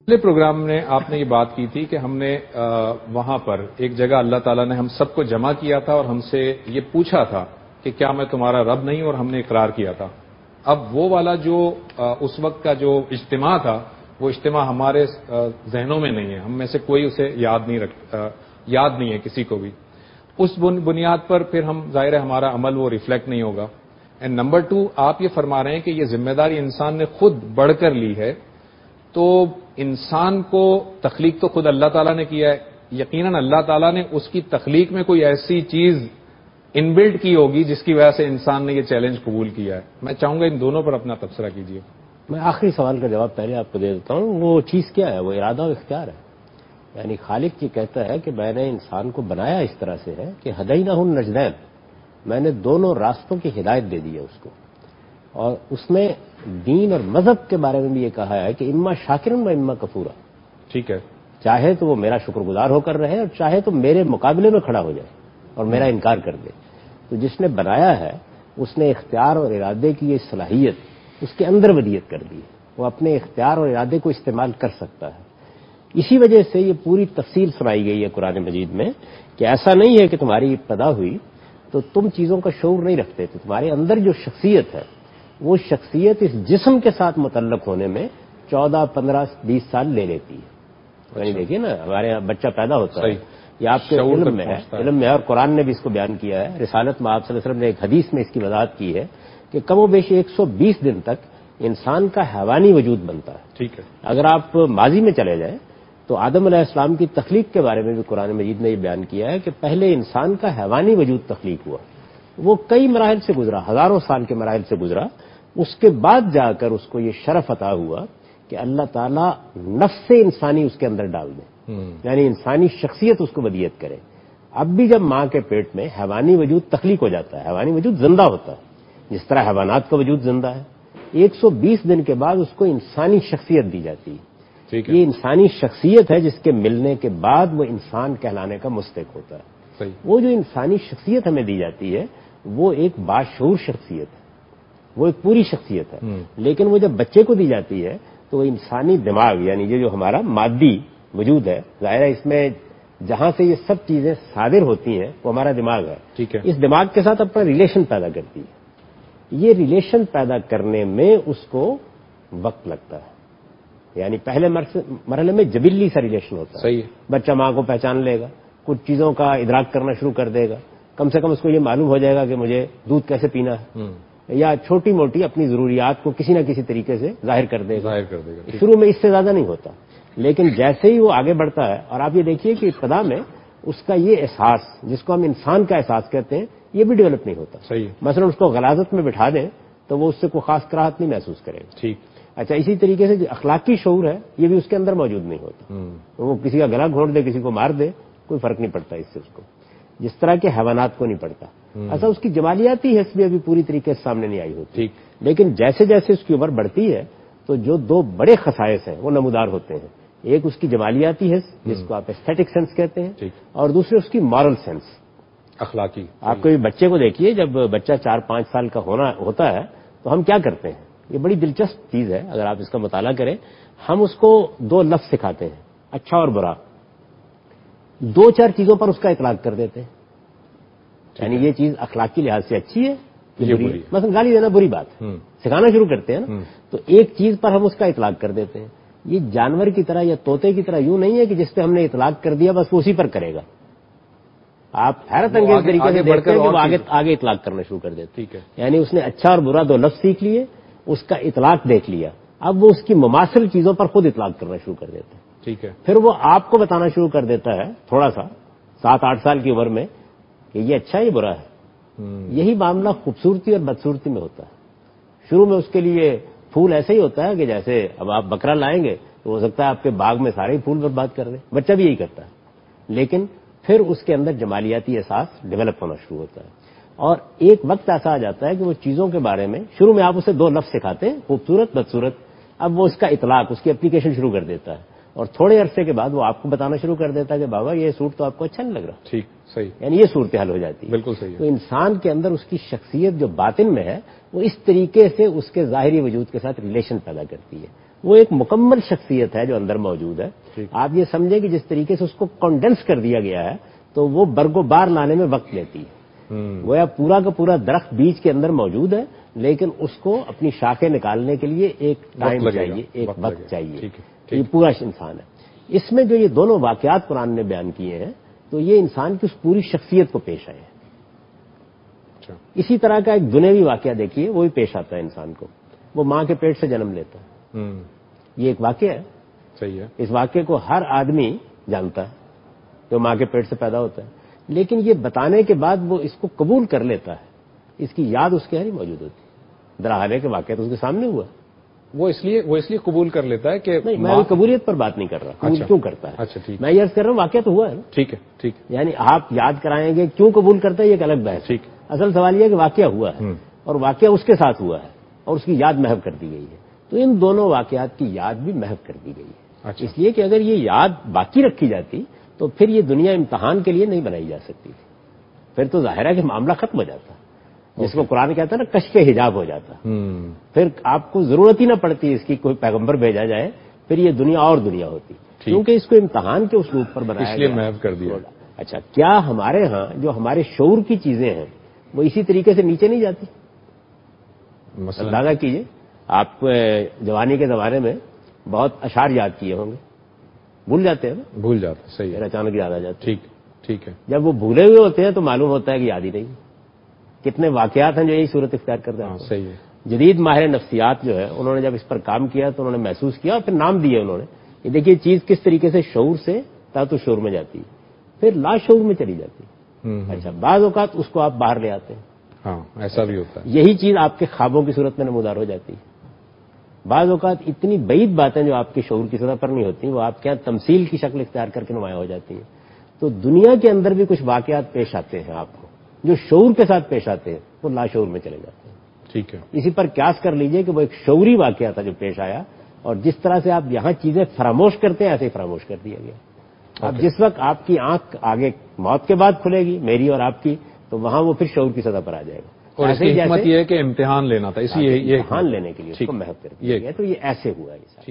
پچھلے پروگرام میں آپ نے یہ بات کی تھی کہ ہم نے وہاں پر ایک جگہ اللہ تعالیٰ نے ہم سب کو جمع کیا تھا اور ہم سے یہ پوچھا تھا کہ کیا میں تمہارا رب نہیں، اور ہم نے اقرار کیا تھا. اب وہ والا جو اس وقت کا جو اجتماع تھا وہ اجتماع ہمارے ذہنوں میں نہیں ہے، ہم میں سے کوئی اسے یاد نہیں ہے کسی کو بھی. اس بنیاد پر پھر ہم ظاہر ہے ہمارا عمل وہ ریفلیکٹ نہیں ہوگا. اینڈ نمبر 2، آپ یہ فرما رہے ہیں کہ یہ ذمہ داری انسان نے خود بڑھ کر لی ہے، تو انسان کو تخلیق تو خود اللہ تعالیٰ نے کیا ہے، یقیناً اللہ تعالیٰ نے اس کی تخلیق میں کوئی ایسی چیز ان بلڈ کی ہوگی جس کی وجہ سے انسان نے یہ چیلنج قبول کیا ہے. میں چاہوں گا ان دونوں پر اپنا تبصرہ کیجیے. میں آخری سوال کا جواب پہلے آپ کو دے دیتا ہوں. وہ چیز کیا ہے؟ وہ ارادہ و اختیار ہے. یعنی خالق یہ کہتا ہے کہ میں نے انسان کو بنایا اس طرح سے ہے کہ ہدینہ النجدین، میں نے دونوں راستوں کی ہدایت دے دی ہے اس کو. اور اس میں دین اور مذہب کے بارے میں بھی یہ کہا ہے کہ اما شاکرن و اما کفورا. ٹھیک ہے، چاہے تو وہ میرا شکر گزار ہو کر رہے اور چاہے تو میرے مقابلے میں کھڑا ہو جائے اور میرا انکار کر دے. تو جس نے بنایا ہے اس نے اختیار اور ارادے کی یہ صلاحیت اس کے اندر ودیت کر دی ہے. وہ اپنے اختیار اور ارادے کو استعمال کر سکتا ہے. اسی وجہ سے یہ پوری تفصیل سنائی گئی ہے قرآن مجید میں کہ ایسا نہیں ہے کہ تمہاری ابتدا ہوئی تو تم چیزوں کا شعور نہیں رکھتے تھے. تمہارے اندر جو شخصیت ہے وہ شخصیت اس جسم کے ساتھ متعلق ہونے میں 14، 15، 20 سال لے لیتی ہے. یعنی دیکھیے نا، ہمارے یہاں بچہ پیدا ہوتا ہے، یہ آپ کے علم میں ہے اور قرآن نے بھی اس کو بیان کیا ہے. رسالت میں آپ صلی اللہ علیہ وسلم نے ایک حدیث میں اس کی وضاحت کی ہے کہ کم و بیش 120 دن تک انسان کا حیوانی وجود بنتا ہے. ٹھیک ہے. اگر آپ ماضی میں چلے جائیں تو آدم علیہ السلام کی تخلیق کے بارے میں بھی قرآن مجید نے یہ بیان کیا ہے کہ پہلے انسان کا حیوانی وجود تخلیق ہوا، وہ کئی مراحل سے گزرا، ہزاروں سال کے مراحل سے گزرا. اس کے بعد جا کر اس کو یہ شرف عطا ہوا کہ اللہ تعالیٰ نفس انسانی اس کے اندر ڈال دے، یعنی انسانی شخصیت اس کو ودیت کرے. اب بھی جب ماں کے پیٹ میں حیوانی وجود تخلیق ہو جاتا ہے، حیوانی وجود زندہ ہوتا ہے جس طرح حیوانات کا وجود زندہ ہے. 120 دن کے بعد اس کو انسانی شخصیت دی جاتی ہے. یہ انسانی شخصیت ہے جس کے ملنے کے بعد وہ انسان کہلانے کا مستحق ہوتا ہے. صحیح. وہ جو انسانی شخصیت ہمیں دی جاتی ہے وہ ایک باشعور شخصیت ہے، وہ ایک پوری شخصیت ہے. لیکن وہ جب بچے کو دی جاتی ہے تو وہ انسانی دماغ، یعنی یہ جو ہمارا مادی وجود ہے، ظاہر ہے اس میں جہاں سے یہ سب چیزیں صادر ہوتی ہیں وہ ہمارا دماغ ہے. ٹھیک ہے. اس دماغ کے ساتھ اپنا ریلیشن پیدا کرتی ہے. یہ ریلیشن پیدا کرنے میں اس کو وقت لگتا ہے. یعنی پہلے مرحلے میں جبلی سا ریلیشن ہوتا ہے. صحیح. بچہ ماں کو پہچان لے گا، کچھ چیزوں کا ادراک کرنا شروع کر دے گا، کم سے کم اس کو یہ معلوم ہو جائے گا کہ مجھے دودھ کیسے پینا ہے، یا چھوٹی موٹی اپنی ضروریات کو کسی نہ کسی طریقے سے ظاہر کر دے گا. شروع میں اس سے زیادہ نہیں ہوتا، لیکن جیسے ہی وہ آگے بڑھتا ہے، اور آپ یہ دیکھیے کہ ابتدا میں اس کا یہ احساس جس کو ہم انسان کا احساس کہتے ہیں یہ بھی ڈیولپ نہیں ہوتا. صحیح. مثلا اس کو غلاظت میں بٹھا دیں تو وہ اس سے کوئی خاص کراہت نہیں محسوس کرے گا. ٹھیک. اچھا، اسی طریقے سے جو اخلاقی شعور ہے یہ بھی اس کے اندر موجود نہیں ہوتا. وہ کسی کا گلا گھونٹ دے، کسی کو مار دے، کوئی فرق نہیں پڑتا اس سے اس کو، جس طرح کے حیوانات کو نہیں پڑتا. ایسا اس کی جمالیاتی حس بھی ابھی پوری طریقے سے سامنے نہیں آئی ہوتی. لیکن جیسے جیسے اس کی عمر بڑھتی ہے تو جو دو بڑے خصائص ہیں وہ نمودار ہوتے ہیں. ایک اس کی جمالیاتی حس جس کو آپ ایستھیٹک سینس کہتے ہیں، اور دوسرے اس کی مورل سینس، اخلاقی. آپ کوئی بچے کو دیکھیے، جب بچہ 4-5 سال کا ہوتا ہے تو ہم کیا کرتے ہیں؟ یہ بڑی دلچسپ چیز ہے، اگر آپ اس کا مطالعہ کریں. ہم اس کو 2 لفظ سکھاتے ہیں، اچھا اور برا. 2-4 چیزوں پر اس کا اطلاق کر دیتے ہیں. یعنی یہ چیز اخلاقی لحاظ سے اچھی ہے، یہ بری. مثلا گالی دینا بری بات ہے، سکھانا شروع کرتے ہیں نا، تو ایک چیز پر ہم اس کا اطلاق کر دیتے ہیں. یہ جانور کی طرح یا طوطے کی طرح یوں نہیں ہے کہ جس پہ ہم نے اطلاق کر دیا بس وہ اسی پر کرے گا. آپ حیرت انگیز طریقے سے دیکھتے ہیں کہ وہ آگے اطلاق کرنا شروع کر دیتے. ٹھیک ہے. یعنی اس نے اچھا اور برا 2 لفظ سیکھ لیے، اس کا اطلاق دیکھ لیا، اب وہ اس کی مماثل چیزوں پر خود اطلاق کرنا شروع کر دیتے ہیں. ٹھیک ہے. پھر وہ آپ کو بتانا شروع کر دیتا ہے تھوڑا سا 7-8 سال کی عمر میں کہ یہ اچھا یہ برا ہے. یہی معاملہ خوبصورتی اور بدصورتی میں ہوتا ہے. شروع میں اس کے لیے پھول ایسے ہی ہوتا ہے کہ جیسے اب آپ بکرا لائیں گے تو ہو سکتا ہے آپ کے باغ میں سارے پھول برباد کر دیں، بچہ بھی یہی کرتا ہے. لیکن پھر اس کے اندر جمالیاتی احساس ڈیولپ ہونا شروع ہوتا ہے، اور ایک وقت ایسا آ جاتا ہے کہ وہ چیزوں کے بارے میں شروع میں آپ اسے 2 لفظ سکھاتے ہیں، خوبصورت بدصورت. اب وہ اس کا اطلاق، اس کی اپلیکیشن شروع کر دیتا ہے، اور تھوڑے عرصے کے بعد وہ آپ کو بتانا شروع کر دیتا ہے کہ بابا یہ سوٹ تو آپ کو اچھا نہیں لگ رہا. ٹھیک. صحیح. یعنی یہ صورتحال ہو جاتی ہے. بالکل صحیح. تو انسان کے اندر اس کی شخصیت جو باطن میں ہے وہ اس طریقے سے اس کے ظاہری وجود کے ساتھ ریلیشن پیدا کرتی ہے. وہ ایک مکمل شخصیت ہے جو اندر موجود ہے. آپ یہ سمجھیں کہ جس طریقے سے اس کو کنڈنس کر دیا گیا ہے تو وہ برگ و بار لانے میں وقت لیتی ہے. گویا پورا کا پورا درخت بیج کے اندر موجود ہے لیکن اس کو اپنی شاخیں نکالنے کے لیے ایک ٹائم چاہیے, ایک وقت چاہیے. یہ پورا انسان ہے. اس میں جو یہ دونوں واقعات قرآن نے بیان کیے ہیں تو یہ انسان کی اس پوری شخصیت کو پیش آئے ہیں. اسی طرح کا ایک دنیاوی واقعہ دیکھیے وہ بھی پیش آتا ہے انسان کو. وہ ماں کے پیٹ سے جنم لیتا ہے. یہ ایک واقعہ ہے. صحیح ہے. اس واقعے کو ہر آدمی جانتا ہے جو ماں کے پیٹ سے پیدا ہوتا ہے, لیکن یہ بتانے کے بعد وہ اس کو قبول کر لیتا ہے. اس کی یاد اس کے یہاں نہیں موجود ہوتی. دراحالے کے واقعہ تو اس کے سامنے ہوا. وہ اس لیے قبول کر لیتا ہے کہ میں قبولیت پر بات نہیں کر رہا. قبول کیوں کرتا ہے؟ اچھا ٹھیک. میں یہ عرض کر رہا ہوں واقعہ تو ہوا ہے. ٹھیک ہے. یعنی آپ یاد کرائیں گے کیوں قبول کرتا ہے یہ ایک الگ بحث. ٹھیک. اصل سوال یہ ہے کہ واقعہ ہوا ہے اور واقعہ اس کے ساتھ ہوا ہے اور اس کی یاد محو کر دی گئی ہے. تو ان دونوں واقعات کی یاد بھی محو کر دی گئی ہے. اس لیے کہ اگر یہ یاد باقی رکھی جاتی تو پھر یہ دنیا امتحان کے لیے نہیں بنائی جا سکتی تھی. پھر تو ظاہر ہے کہ معاملہ ختم ہو جاتا, جس کو قرآن کہتا ہے نا کشف حجاب ہو جاتا. پھر آپ کو ضرورت ہی نہ پڑتی اس کی کوئی پیغمبر بھیجا جائے, پھر یہ دنیا اور دنیا ہوتی. کیونکہ اس کو امتحان کے اسلوب پر بنایا گیا, محو کر دیا. اچھا, کیا ہمارے ہاں جو ہمارے شعور کی چیزیں ہیں وہ اسی طریقے سے نیچے نہیں جاتی؟ اندازہ کیجئے, آپ جوانی کے زمانے میں بہت اشعار یاد کیے ہوں گے, بھول جاتے ہیں نا؟ بھول جاتے. صحیح ہے. اچانک یاد آ جاتے. ٹھیک ہے. جب وہ بھولے ہوئے ہوتے ہیں تو معلوم ہوتا ہے کہ یاد ہی نہیں. کتنے واقعات ہیں جو یہی صورت اختیار کرتے ہیں. صحیح ہے. جدید ماہر نفسیات جو ہے انہوں نے جب اس پر کام کیا تو انہوں نے محسوس کیا اور پھر نام دیے انہوں نے. یہ دیکھیے چیز کس طریقے سے شعور سے تحت شعور میں جاتی ہے, پھر لا شعور میں چلی جاتی ہے. اچھا, بعض اوقات اس کو آپ باہر لے آتے ہیں. ہاں, ایسا بھی ہوتا ہے. یہی چیز آپ کے خوابوں کی صورت میں نمودار ہو جاتی ہے. بعض اوقات اتنی بعید باتیں جو آپ کے شعور کی سطح پر نہیں ہوتی وہ آپ کے یہاں تمثیل کی شکل اختیار کر کے نمایاں ہو جاتی ہیں. تو دنیا کے اندر بھی کچھ واقعات پیش آتے ہیں آپ کو جو شعور کے ساتھ پیش آتے ہیں وہ لاشعور میں چلے جاتے ہیں. ٹھیک ہے. اسی پر قیاس کر لیجئے کہ وہ ایک شعوری واقعہ تھا جو پیش آیا, اور جس طرح سے آپ یہاں چیزیں فراموش کرتے ہیں ایسے ہی فراموش کر دیا گیا. اب جس وقت آپ کی آنکھ آگے موت کے بعد کھلے گی میری اور آپ کی, تو وہاں وہ پھر شعور کی سطح پر آ جائے گا. اور اس کی حکمت یہ ہے کہ امتحان لینا تھا, اسی امتحان لینے کے لیے اس کو محو کر دیا گیا. تو یہ ایسے ہوا ہے.